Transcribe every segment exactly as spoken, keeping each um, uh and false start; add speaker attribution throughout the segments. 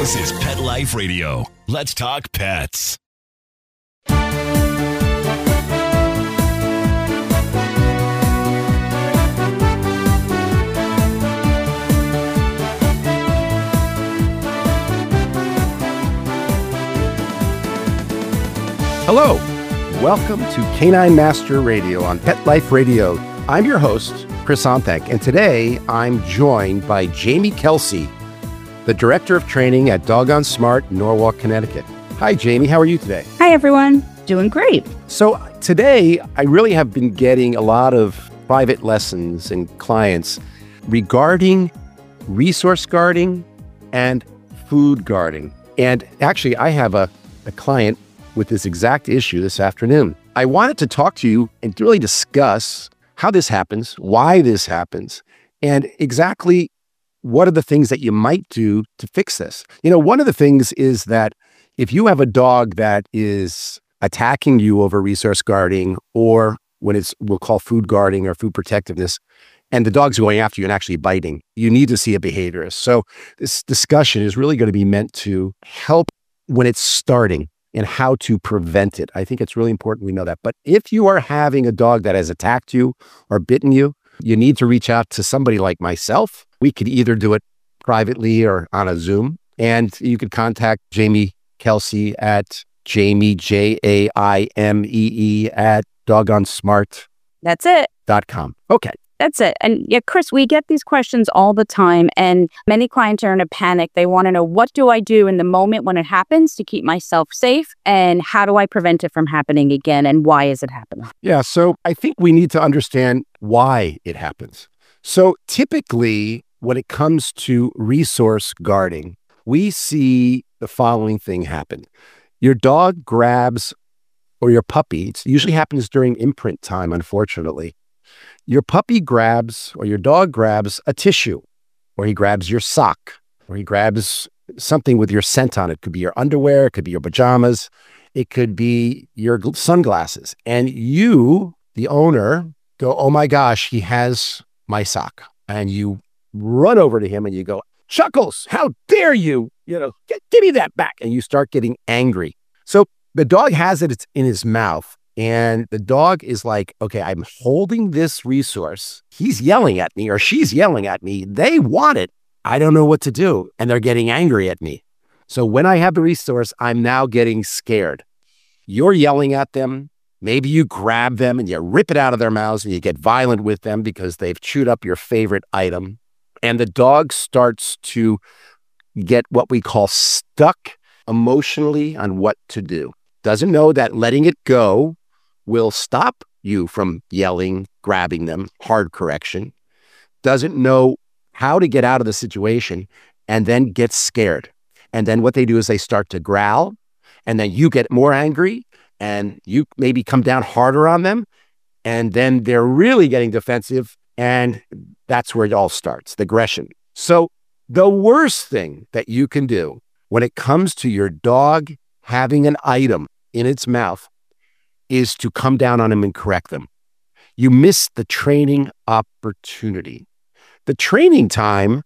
Speaker 1: This is Pet Life Radio. Let's talk pets.
Speaker 2: Hello, welcome to Canine Master Radio on Pet Life Radio. I'm your host, Chris Onthank, and today I'm joined by Jamie Kelsey, the Director of Training at Doggone Smart, Norwalk, Connecticut. Hi, Jamie. How are you today?
Speaker 3: Hi, everyone. Doing great.
Speaker 2: So today, I really have been getting a lot of private lessons and clients regarding resource guarding and food guarding. And actually, I have a, a client with this exact issue this afternoon. I wanted to talk to you and really discuss how this happens, why this happens, and exactly what are the things that you might do to fix this. You know, one of the things is that if you have a dog that is attacking you over resource guarding, or when it's, we'll call food guarding or food protectiveness, and the dog's going after you and actually biting, you need to see a behaviorist. So this discussion is really going to be meant to help when it's starting and how to prevent it. I think it's really important we know that. But if you are having a dog that has attacked you or bitten you, you need to reach out to somebody like myself. We could either do it privately or on a Zoom. And you could contact Jamie Kelsey at Jamie, J A I M E E, at doggonesmart
Speaker 3: That's it.
Speaker 2: dot com. Okay.
Speaker 3: That's it. And yeah, Chris, we get these questions all the time, and many clients are in a panic. They want to know, what do I do in the moment when it happens to keep myself safe? And how do I prevent it from happening again? And why is it happening?
Speaker 2: Yeah. So I think we need to understand why it happens. So typically, when it comes to resource guarding, we see the following thing happen. Your dog grabs, or your puppy, it usually happens during imprint time, unfortunately. Your puppy grabs, or your dog grabs, a tissue, or he grabs your sock, or he grabs something with your scent on it. It could be your underwear, it could be your pajamas, it could be your sunglasses. And you, the owner, go, oh my gosh, he has my sock. And you run over to him and you go, Chuckles, how dare you? You know, get, give me that back. And you start getting angry. So the dog has it it's in his mouth. And the dog is like, okay, I'm holding this resource. He's yelling at me, or she's yelling at me. They want it. I don't know what to do. And they're getting angry at me. So when I have the resource, I'm now getting scared. You're yelling at them. Maybe you grab them and you rip it out of their mouths and you get violent with them because they've chewed up your favorite item. And the dog starts to get what we call stuck emotionally on what to do. Doesn't know that letting it go will stop you from yelling, grabbing them, hard correction. Doesn't know how to get out of the situation, and then gets scared. And then what they do is they start to growl, and then you get more angry, and you maybe come down harder on them, and then they're really getting defensive, and that's where it all starts, the aggression. So the worst thing that you can do when it comes to your dog having an item in its mouth is to come down on them and correct them. You miss the training opportunity. The training time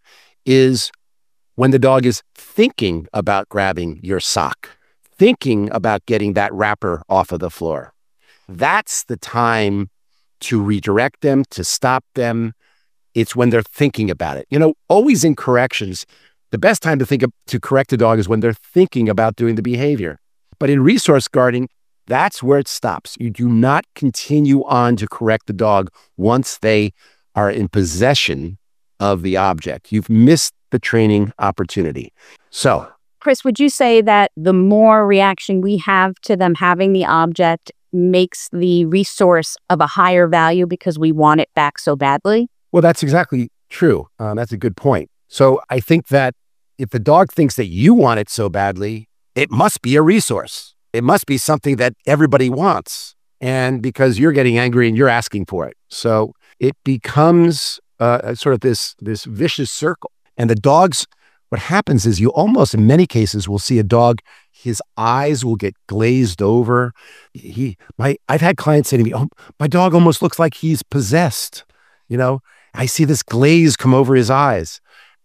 Speaker 2: is when the dog is thinking about grabbing your sock, thinking about getting that wrapper off of the floor. That's the time to redirect them, to stop them. It's when they're thinking about it. You know, always in corrections, the best time to think of, to correct a dog is when they're thinking about doing the behavior. But in resource guarding, that's where it stops. You do not continue on to correct the dog once they are in possession of the object. You've missed the training opportunity. So,
Speaker 3: Chris, would you say that the more reaction we have to them having the object makes the resource of a higher value because we want it back so badly?
Speaker 2: Well, that's exactly true. Uh, that's a good point. So I think that if the dog thinks that you want it so badly, it must be a resource. It must be something that everybody wants. And because you're getting angry and you're asking for it. So it becomes uh, sort of this, this vicious circle. And the dogs, what happens is you almost, in many cases, will see a dog, his eyes will get glazed over. He, my, I've had clients say to me, oh, my dog almost looks like he's possessed. You know, I see this glaze come over his eyes. And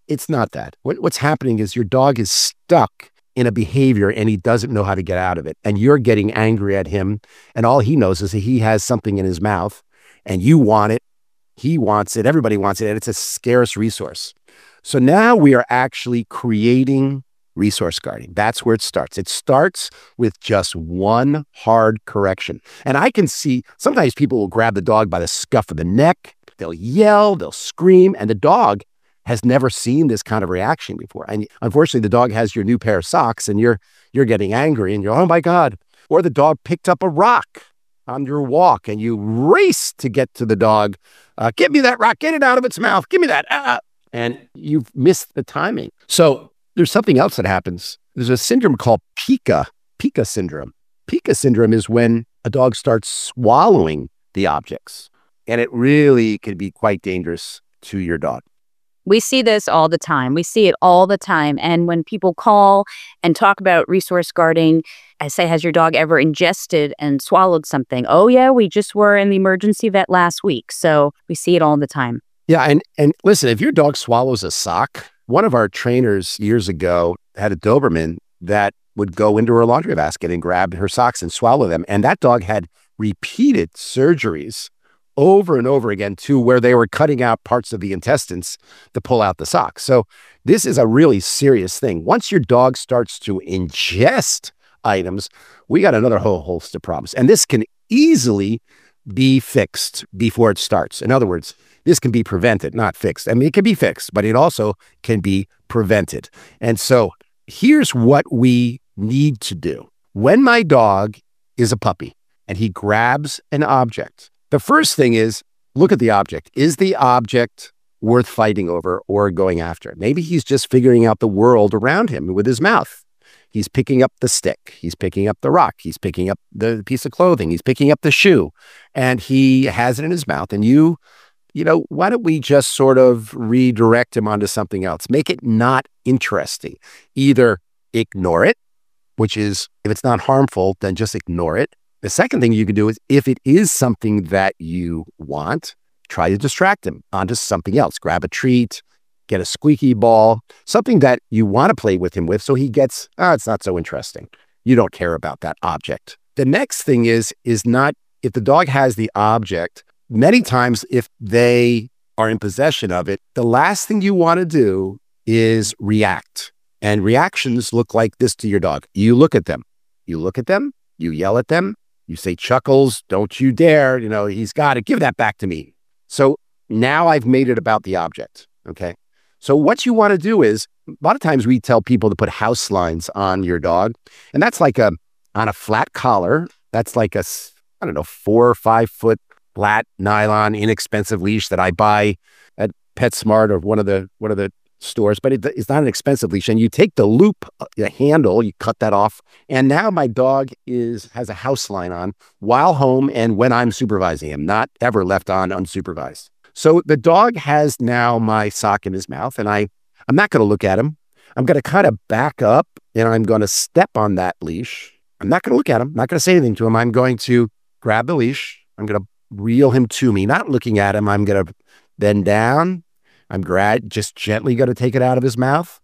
Speaker 2: It's not that. What, what's happening is your dog is stuck in a behavior and he doesn't know how to get out of it. And you're getting angry at him. And all he knows is that he has something in his mouth and you want it. He wants it. Everybody wants it. And it's a scarce resource. So now we are actually creating resource guarding. That's where it starts. It starts with just one hard correction. And I can see sometimes people will grab the dog by the scuff of the neck. They'll yell, they'll scream, and the dog has never seen this kind of reaction before. And unfortunately, the dog has your new pair of socks and you're you're getting angry and you're, oh my God. Or the dog picked up a rock on your walk and you race to get to the dog. Uh, give me that rock, get it out of its mouth, give me that. Ah. And you've missed the timing. So there's something else that happens. There's a syndrome called pica, pica syndrome. Pica syndrome is when a dog starts swallowing the objects. And it really can be quite dangerous to your dog.
Speaker 3: We see this all the time. We see it all the time. And when people call and talk about resource guarding, I say, has your dog ever ingested and swallowed something? Oh, yeah, we just were in the emergency vet last week. So we see it all the time.
Speaker 2: Yeah. And, and listen, if your dog swallows a sock, one of our trainers years ago had a Doberman that would go into her laundry basket and grab her socks and swallow them. And that dog had repeated surgeries over and over again to where they were cutting out parts of the intestines to pull out the socks. So this is a really serious thing. Once your dog starts to ingest items, we got another whole host of problems. And this can easily be fixed before it starts. In other words, this can be prevented, not fixed. I mean, it can be fixed, but it also can be prevented. And so here's what we need to do. When my dog is a puppy and he grabs an object, the first thing is look at the object. Is the object worth fighting over or going after? Maybe he's just figuring out the world around him with his mouth. He's picking up the stick. He's picking up the rock. He's picking up the piece of clothing. He's picking up the shoe and he has it in his mouth. And you, you know, why don't we just sort of redirect him onto something else? Make it not interesting. Either ignore it, which is if it's not harmful, then just ignore it. The second thing you can do is if it is something that you want, try to distract him onto something else. Grab a treat, get a squeaky ball, something that you want to play with him with so he gets, oh, it's not so interesting. You don't care about that object. The next thing is, is not, if the dog has the object, many times if they are in possession of it, the last thing you want to do is react. And reactions look like this to your dog. You look at them. You look at them, you yell at them, you say, Chuckles, don't you dare, you know, he's got it, give that back to me. So now I've made it about the object, okay? So what you want to do is, a lot of times we tell people to put house lines on your dog, and that's like a, on a flat collar, that's like a, I don't know, four or five foot flat nylon, inexpensive leash that I buy at PetSmart or one of the, one of the stores, but it, it's not an expensive leash. And you take the loop, the handle, you cut that off. And now my dog is has a house line on while home and when I'm supervising him, not ever left on unsupervised. So the dog has now my sock in his mouth and I, I'm not going to look at him. I'm going to kind of back up and I'm going to step on that leash. I'm not going to look at him, not going to say anything to him. I'm going to grab the leash. I'm going to reel him to me, not looking at him. I'm going to bend down. I'm grad just gently going to take it out of his mouth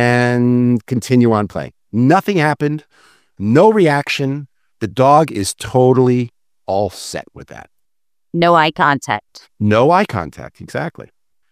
Speaker 2: and continue on playing. Nothing happened. No reaction. The dog is totally all set with that.
Speaker 3: No eye contact.
Speaker 2: No eye contact. Exactly.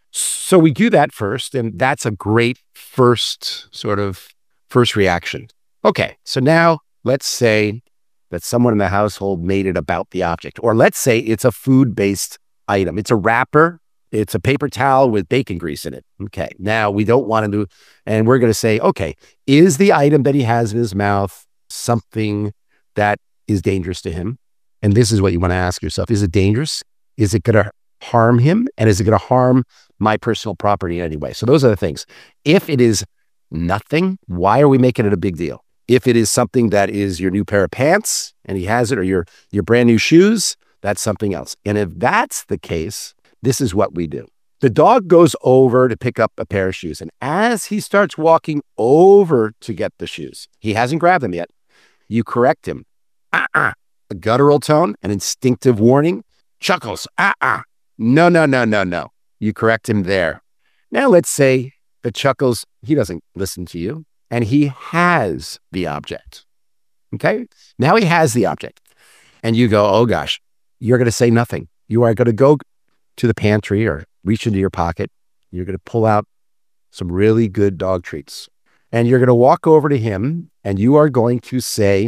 Speaker 2: So we do that first, and that's a great first sort of first reaction. Okay. So now let's say that someone in the household made it about the object, or let's say it's a food-based item. It's a wrapper. It's a paper towel with bacon grease in it. Okay. Now we don't want to do, and we're going to say, okay, is the item that he has in his mouth something that is dangerous to him? And this is what you want to ask yourself. Is it dangerous? Is it going to harm him? And is it going to harm my personal property in any way? So those are the things. If it is nothing, why are we making it a big deal? If it is something that is your new pair of pants and he has it, or your, your brand new shoes, that's something else. And if that's the case, this is what we do. The dog goes over to pick up a pair of shoes. And as he starts walking over to get the shoes, he hasn't grabbed them yet. You correct him. Uh-uh. A guttural tone, an instinctive warning. Chuckles. Uh-uh. No, no, no, no, no. You correct him there. Now let's say that chuckles, he doesn't listen to you, and he has the object. Okay? Now he has the object. And you go, oh gosh, you're going to say nothing. You are going to go to the pantry or reach into your pocket. You're going to pull out some really good dog treats. And you're going to walk over to him and you are going to say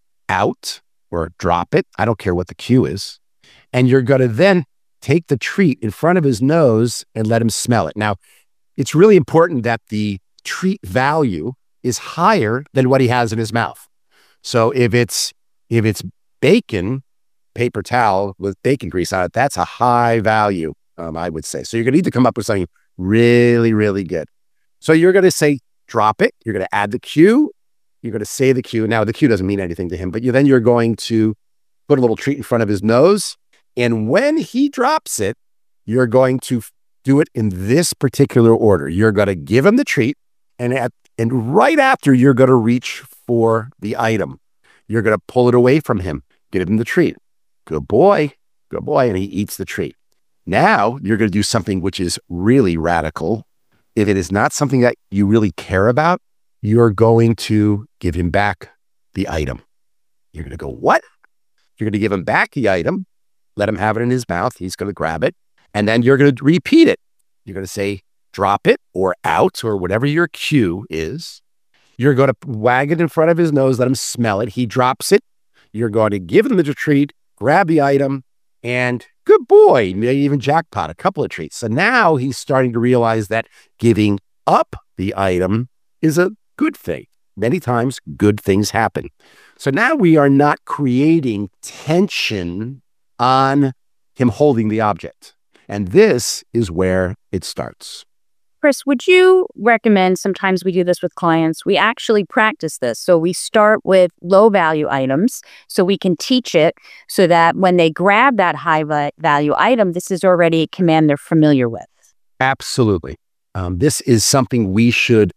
Speaker 2: out or drop it. I don't care what the cue is. And you're going to then take the treat in front of his nose and let him smell it. Now, it's really important that the treat value is higher than what he has in his mouth. So if it's if it's bacon, paper towel with bacon grease on it, that's a high value, um, I would say. So you're going to need to come up with something really, really good. So you're going to say, drop it. You're going to add the cue. You're going to say the cue. Now, the cue doesn't mean anything to him, but you, then you're going to put a little treat in front of his nose. And when he drops it, you're going to do it in this particular order. You're going to give him the treat. And at and right after, you're going to reach for the item. You're going to pull it away from him. Give him the treat. Good boy. Good boy. And he eats the treat. Now, you're going to do something which is really radical. If it is not something that you really care about, you're going to give him back the item. You're going to go, what? You're going to give him back the item, let him have it in his mouth. He's going to grab it. And then you're going to repeat it. You're going to say, drop it or out or whatever your cue is. You're going to wag it in front of his nose, let him smell it. He drops it. You're going to give him the treat, grab the item, and good boy, maybe even jackpot, a couple of treats. So now he's starting to realize that giving up the item is a good thing. Many times, good things happen. So now we are not creating tension on him holding the object. And this is where it starts.
Speaker 3: Chris, would you recommend, sometimes we do this with clients, we actually practice this. So we start with low value items so we can teach it so that when they grab that high value item, this is already a command they're familiar with.
Speaker 2: Absolutely. Um, this is something we should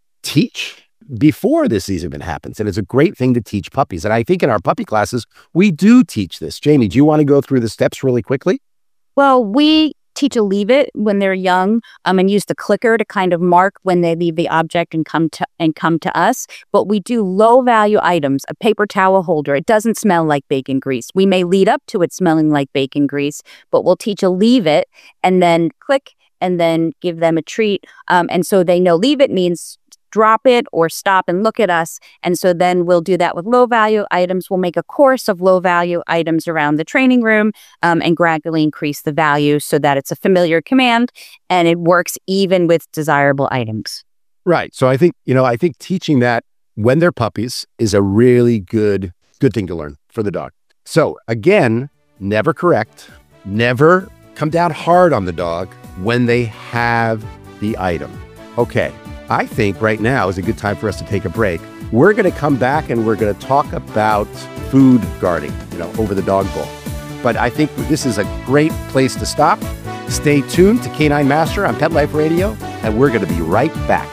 Speaker 2: teach before this even happens. And it's a great thing to teach puppies. And I think in our puppy classes, we do teach this. Jamie, do you want to go through the steps really quickly?
Speaker 3: Well, we teach a leave it when they're young, um, and use the clicker to kind of mark when they leave the object and come to and come to us. But we do low value items, a paper towel holder. It doesn't smell like bacon grease. We may lead up to it smelling like bacon grease, but we'll teach a leave it and then click and then give them a treat. Um, and so they know leave it means drop it or stop and look at us. And so then we'll do that with low value items. We'll make a course of low value items around the training room um, and gradually increase the value so that it's a familiar command and it works even with desirable items.
Speaker 2: Right. So I think, you know, I think teaching that when they're puppies is a really good, good thing to learn for the dog. So again, never correct, never come down hard on the dog when they have the item. Okay. I think right now is a good time for us to take a break. We're going to come back and we're going to talk about food guarding, you know, over the dog bowl. But I think this is a great place to stop. Stay tuned to Canine Master on Pet Life Radio, and we're going to be right back.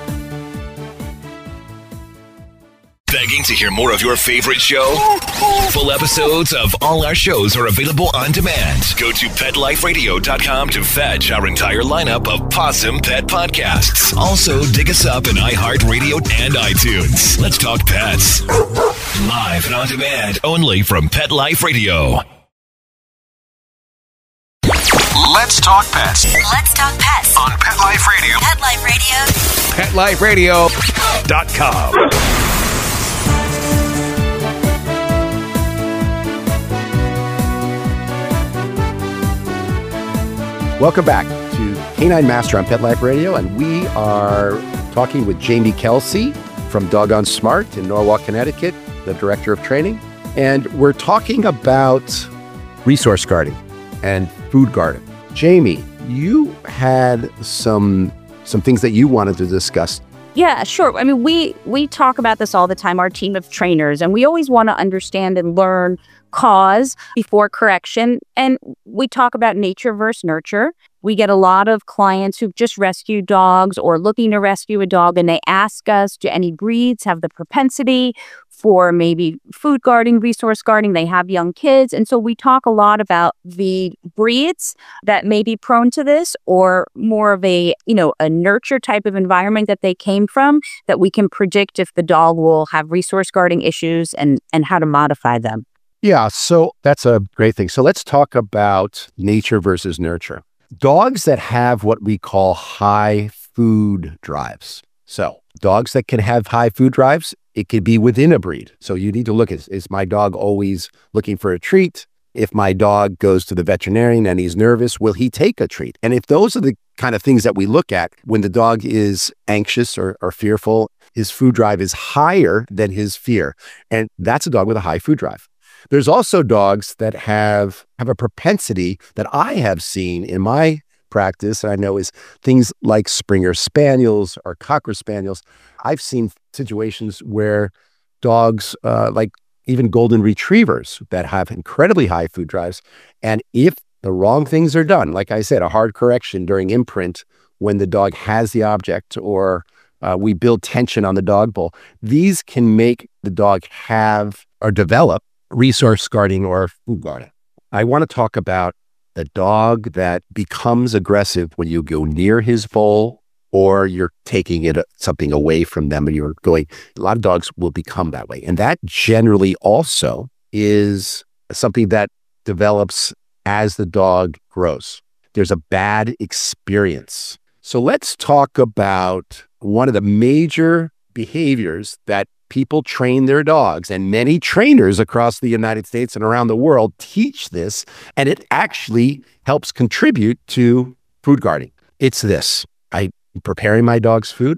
Speaker 1: Begging to hear more of your favorite show? Full episodes of all our shows are available on demand. Go to pet life radio dot com to fetch our entire lineup of Possum Pet podcasts. Also, dig us up in iHeartRadio and iTunes. Let's talk pets. Live and on demand, only from Pet Life Radio. Let's talk pets.
Speaker 4: Let's talk pets
Speaker 1: On Pet Life Radio.
Speaker 4: Pet Life Radio.
Speaker 1: pet life radio dot com.
Speaker 2: Welcome back to Canine Master on Pet Life Radio, and we are talking with Jamie Kelsey from Doggone Smart in Norwalk, Connecticut, the Director of Training. And we're talking about resource guarding and food guarding. Jamie, you had some some things that you wanted to discuss.
Speaker 3: Yeah, sure. I mean, we we talk about this all the time, our team of trainers, and we always want to understand and learn cause before correction. And we talk about nature versus nurture. We get a lot of clients who've just rescued dogs or looking to rescue a dog, and they ask us, do any breeds have the propensity for maybe food guarding, resource guarding. They have young kids. And so we talk a lot about the breeds that may be prone to this, or more of a, you know, a nurture type of environment that they came from, that we can predict if the dog will have resource guarding issues and, and how to modify them.
Speaker 2: Yeah, so that's a great thing. So let's talk about nature versus nurture. Dogs that have what we call high food drives. So dogs that can have high food drives, it could be within a breed. So you need to look at, is my dog always looking for a treat? If my dog goes to the veterinarian and he's nervous, will he take a treat? And if those are the kind of things that we look at when the dog is anxious or, or fearful, his food drive is higher than his fear. And that's a dog with a high food drive. There's also dogs that have, have a propensity that I have seen in my practice, and I know is things like Springer Spaniels or Cocker Spaniels. I've seen situations where dogs, uh, like even Golden Retrievers that have incredibly high food drives, and if the wrong things are done, like I said, a hard correction during imprint when the dog has the object, or uh, we build tension on the dog bowl, these can make the dog have or develop resource guarding or food guarding. I want to talk about the dog that becomes aggressive when you go near his bowl, or you're taking it something away from them and you're going. A lot of dogs will become that way. And that generally also is something that develops as the dog grows. There's a bad experience. So let's talk about one of the major behaviors that people train their dogs, and many trainers across the United States and around the world teach this, and it actually helps contribute to food guarding. It's this. I'm preparing my dog's food.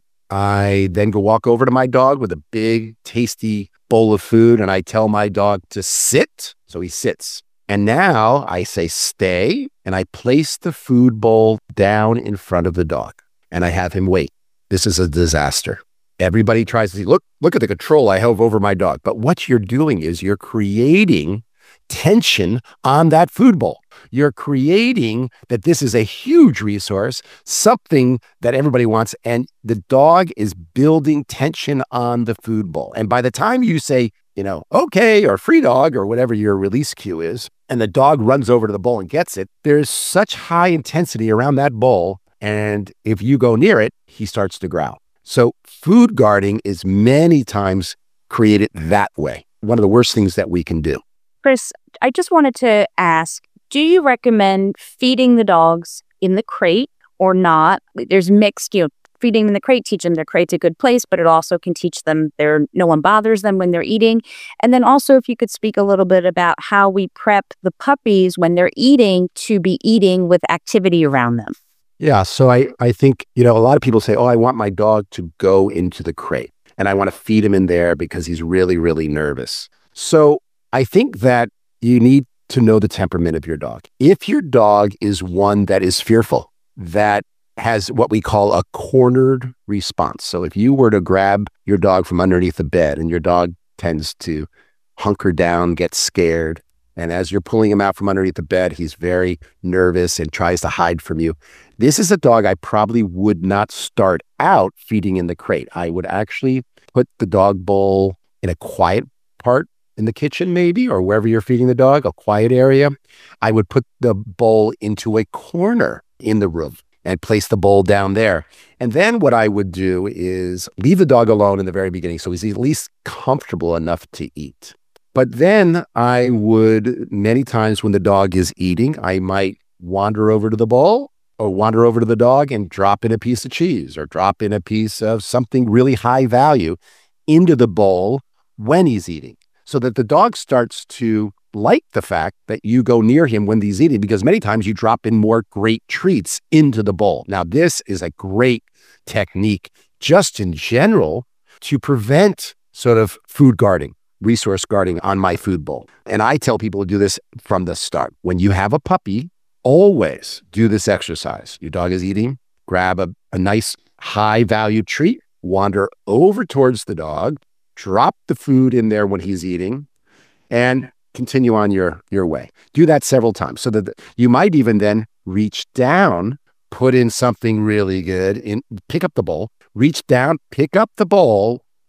Speaker 2: I then go walk over to my dog with a big, tasty bowl of food, and I tell my dog to sit. So he sits. And now I say stay, and I place the food bowl down in front of the dog, and I have him wait. This is a disaster. Everybody tries to see, look, look at the control I have over my dog. But what you're doing is you're creating tension on that food bowl. You're creating that this is a huge resource, something that everybody wants, and the dog is building tension on the food bowl. And by the time you say, you know, okay, or free dog, or whatever your release cue is, and the dog runs over to the bowl and gets it, there's such high intensity around that bowl. And if you go near it, he starts to growl. So food guarding is many times created that way. One of the worst things that we can do.
Speaker 3: Chris, I just wanted to ask, do you recommend feeding the dogs in the crate or not? There's mixed, you know, feeding in the crate, teach them their crate's a good place, but it also can teach them there no one bothers them when they're eating. And then also, if you could speak a little bit about how we prep the puppies when they're eating to be eating with activity around them.
Speaker 2: Yeah, so I, I think, you know, a lot of people say, oh, I want my dog to go into the crate and I want to feed him in there because he's really, really nervous. So I think that you need to know the temperament of your dog. If your dog is one that is fearful, that has what we call a cornered response. So if you were to grab your dog from underneath the bed and your dog tends to hunker down, get scared, and as you're pulling him out from underneath the bed, he's very nervous and tries to hide from you. This is a dog I probably would not start out feeding in the crate. I would actually put the dog bowl in a quiet part in the kitchen maybe, or wherever you're feeding the dog, a quiet area. I would put the bowl into a corner in the room and place the bowl down there. And then what I would do is leave the dog alone in the very beginning so he's at least comfortable enough to eat. But then I would, many times when the dog is eating, I might wander over to the bowl or wander over to the dog and drop in a piece of cheese or drop in a piece of something really high value into the bowl when he's eating, so that the dog starts to like the fact that you go near him when he's eating, because many times you drop in more great treats into the bowl. Now, this is a great technique just in general to prevent sort of food guarding, resource guarding on my food bowl. And I tell people to do this from the start. When you have a puppy, always do this exercise. Your dog is eating, grab a, a nice high value treat, wander over towards the dog, drop the food in there when he's eating, and continue on your, your way. Do that several times so that the, you might even then reach down, put in something really good, in, pick up the bowl, reach down, pick up the bowl,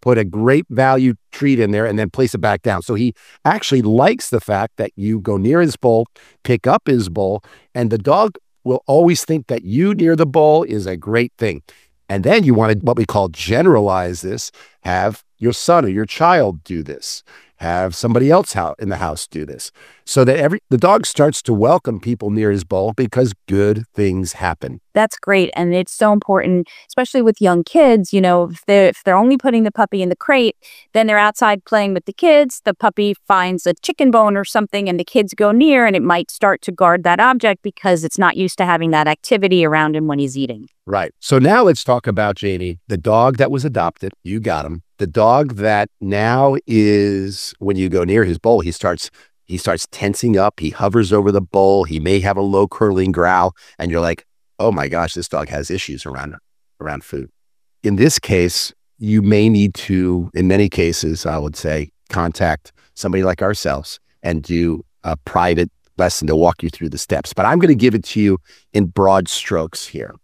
Speaker 2: put a great value treat in there, and then place it back down. So he actually likes the fact that you go near his bowl, pick up his bowl, and the dog will always think that you near the bowl is a great thing. And then you want to, what we call generalize this, have your son or your child do this, have somebody else out in the house do this, so that every the dog starts to welcome people near his bowl because good things happen.
Speaker 3: That's great. And it's so important, especially with young kids. You know, if they're, if they're only putting the puppy in the crate, then they're outside playing with the kids. The puppy finds a chicken bone or something and the kids go near, and it might start to guard that object because it's not used to having that activity around him when he's eating.
Speaker 2: Right. So now let's talk about, Jamie, the dog that was adopted. You got him. The dog that now is, when you go near his bowl, he starts he starts tensing up. He hovers over the bowl. He may have a low curling growl. And you're like, oh my gosh, this dog has issues around, around food. In this case, you may need to, in many cases, I would say, contact somebody like ourselves and do a private lesson to walk you through the steps. But I'm going to give it to you in broad strokes here.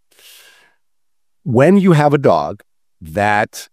Speaker 2: When you have a dog that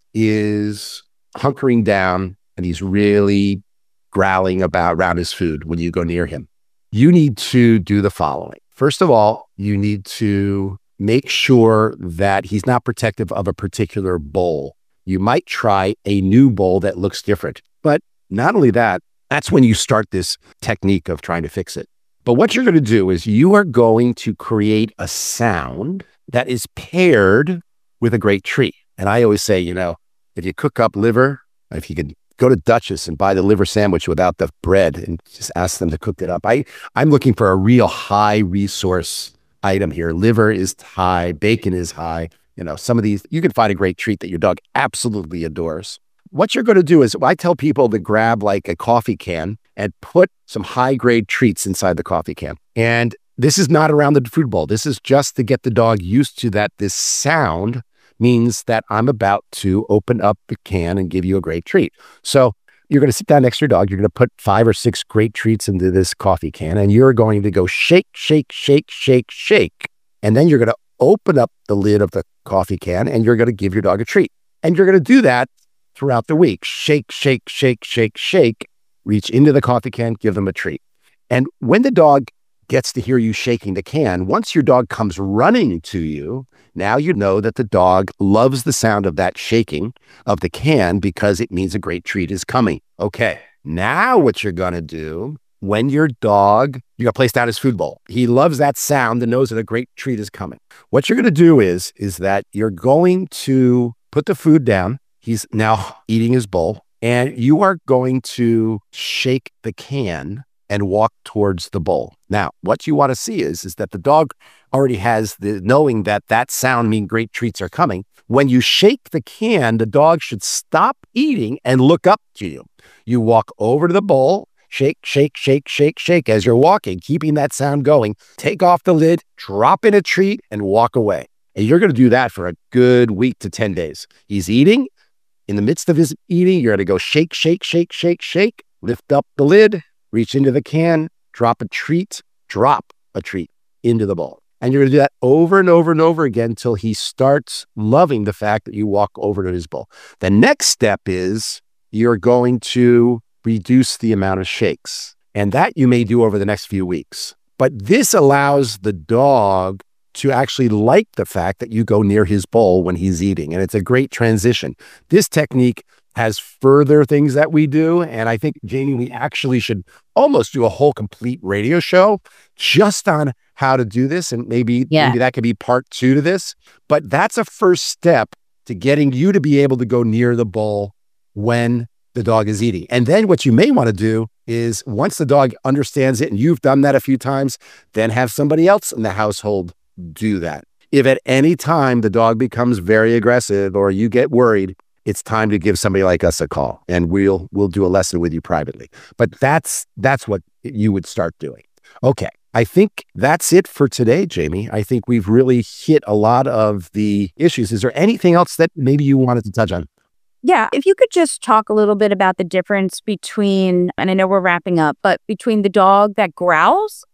Speaker 2: is hunkering down and he's really growling about around his food when you go near him, you need to do the following. First of all, you need to make sure that he's not protective of a particular bowl. You might try a new bowl that looks different. But not only that, that's when you start this technique of trying to fix it. But what you're going to do is you are going to create a sound that is paired with a great treat. And I always say, you know, if you cook up liver, if you could go to Duchess and buy the liver sandwich without the bread and just ask them to cook it up. I, I'm looking for a real high resource item here. Liver is high, bacon is high. You know, some of these, you can find a great treat that your dog absolutely adores. What you're going to do is, I tell people to grab like a coffee can and put some high grade treats inside the coffee can. And this is not around the food bowl. This is just to get the dog used to that. This sound means that I'm about to open up the can and give you a great treat. So you're going to sit down next to your dog. You're going to put five or six great treats into this coffee can, and you're going to go shake, shake, shake, shake, shake. And then you're going to open up the lid of the coffee can and you're going to give your dog a treat. And you're going to do that throughout the week. Shake, shake, shake, shake, shake. Reach into the coffee can, give them a treat. And when the dog gets to hear you shaking the can, once your dog comes running to you, now you know that the dog loves the sound of that shaking of the can because it means a great treat is coming. Okay, now what you're going to do when your dog, you're going to place down his food bowl. He loves that sound and knows that a great treat is coming. What you're going to do is, is that you're going to put the food down. He's now eating his bowl, and you are going to shake the can and walk towards the bowl. Now, what you want to see is, is that the dog already has the knowing that that sound means great treats are coming. When you shake the can, the dog should stop eating and look up to you. You walk over to the bowl, shake, shake, shake, shake, shake as you're walking, keeping that sound going. Take off the lid, drop in a treat, and walk away. And you're going to do that for a good week to ten days. He's eating. In the midst of his eating, you're going to go shake, shake, shake, shake, shake, lift up the lid, reach into the can, drop a treat, drop a treat into the bowl. And you're going to do that over and over and over again until he starts loving the fact that you walk over to his bowl. The next step is you're going to reduce the amount of shakes. And that you may do over the next few weeks. But this allows the dog to actually like the fact that you go near his bowl when he's eating. And it's a great transition. This technique has further things that we do. And I think, Jamie, we actually should almost do a whole complete radio show just on how to do this. And maybe,
Speaker 3: yeah.
Speaker 2: maybe that could be part two to this. But that's a first step to getting you to be able to go near the bowl when the dog is eating. And then what you may want to do is, once the dog understands it and you've done that a few times, then have somebody else in the household do that. If at any time the dog becomes very aggressive or you get worried, it's time to give somebody like us a call, and we'll we'll do a lesson with you privately. But that's that's what you would start doing. Okay, I think that's it for today, Jamie. I think we've really hit a lot of the issues. Is there anything else that maybe you wanted to touch on?
Speaker 3: Yeah, if you could just talk a little bit about the difference between, and I know we're wrapping up, but between the dog that growls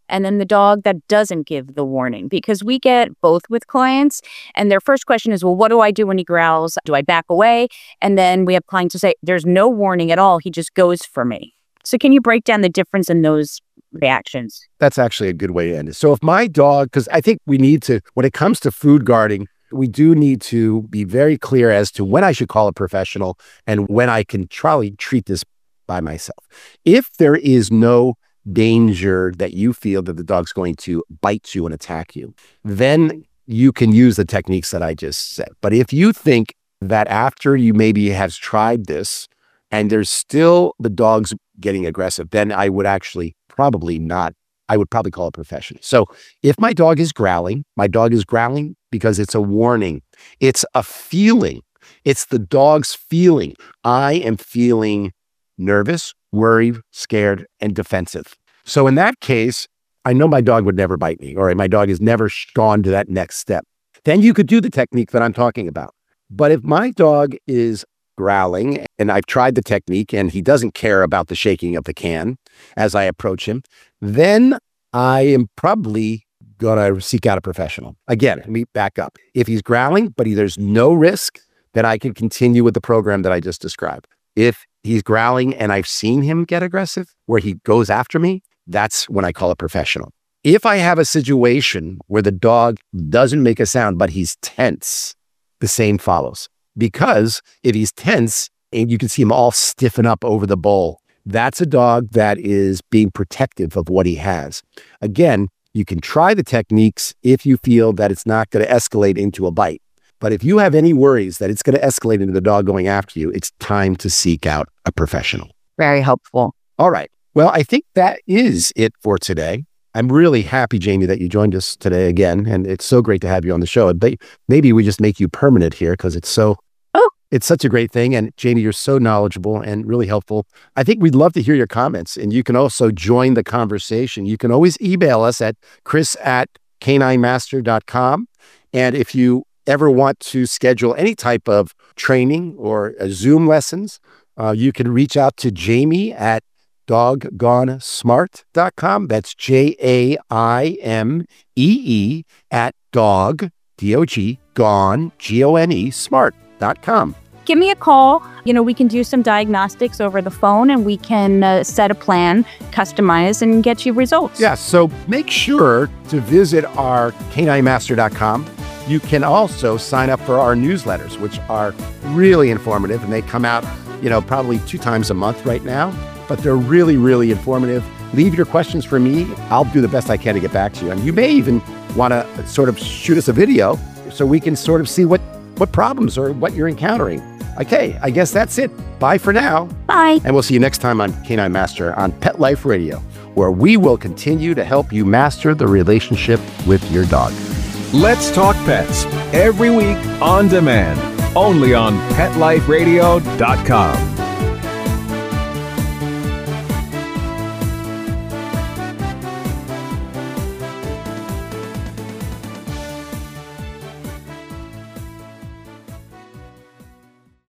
Speaker 3: and then the dog that doesn't give the warning, because we get both with clients. And their first question is, well, what do I do when he growls? Do I back away? And then we have clients who say, there's no warning at all. He just goes for me. So can you break down the difference in those reactions?
Speaker 2: That's actually a good way to end it. So if my dog, because I think we need to, when it comes to food guarding, we do need to be very clear as to when I should call a professional and when I can try to treat this by myself. If there is no danger that you feel that the dog's going to bite you and attack you, then you can use the techniques that I just said. But if you think that after you maybe have tried this and there's still the dog's getting aggressive, then I would actually probably not, I would probably call a professional. So if my dog is growling, my dog is growling because it's a warning. It's a feeling. It's the dog's feeling. I am feeling nervous, worried, scared, and defensive. So in that case, I know my dog would never bite me, or my dog has never gone to that next step. Then you could do the technique that I'm talking about. But if my dog is growling and I've tried the technique and he doesn't care about the shaking of the can as I approach him, then I am probably going to seek out a professional. Again, let me back up. If he's growling, but he, there's no risk, then I can continue with the program that I just described. If he's growling and I've seen him get aggressive, where he goes after me, that's when I call a professional. If I have a situation where the dog doesn't make a sound, but he's tense, the same follows. Because if he's tense and you can see him all stiffen up over the bowl, that's a dog that is being protective of what he has. Again, you can try the techniques if you feel that it's not going to escalate into a bite. But if you have any worries that it's going to escalate into the dog going after you, it's time to seek out a professional.
Speaker 3: Very helpful.
Speaker 2: All right. Well, I think that is it for today. I'm really happy, Jamie, that you joined us today again. And it's so great to have you on the show. Maybe we just make you permanent here because it's so, oh, it's such a great thing. And Jamie, you're so knowledgeable and really helpful. I think we'd love to hear your comments. And you can also join the conversation. You can always email us at chris at canine master dot com. And if you ever want to schedule any type of training or uh, Zoom lessons, uh, you can reach out to Jamie at dog gone smart dot com. That's J A I M E E at dog, D O G, gone, G O N E, smart dot com.
Speaker 3: Give me a call. You know, we can do some diagnostics over the phone and we can uh, set a plan, customize, and get you results.
Speaker 2: Yeah, so make sure to visit our canine master dot com. You can also sign up for our newsletters, which are really informative, and they come out, you know, probably two times a month right now, but they're really, really informative. Leave your questions for me. I'll do the best I can to get back to you. And you may even want to sort of shoot us a video so we can sort of see what, what problems or what you're encountering. Okay, I guess that's it. Bye for now.
Speaker 3: Bye.
Speaker 2: And we'll see you next time on Canine Master on Pet Life Radio, where we will continue to help you master the relationship with your dog.
Speaker 5: Let's Talk Pets, every week on demand, only on pet life radio dot com.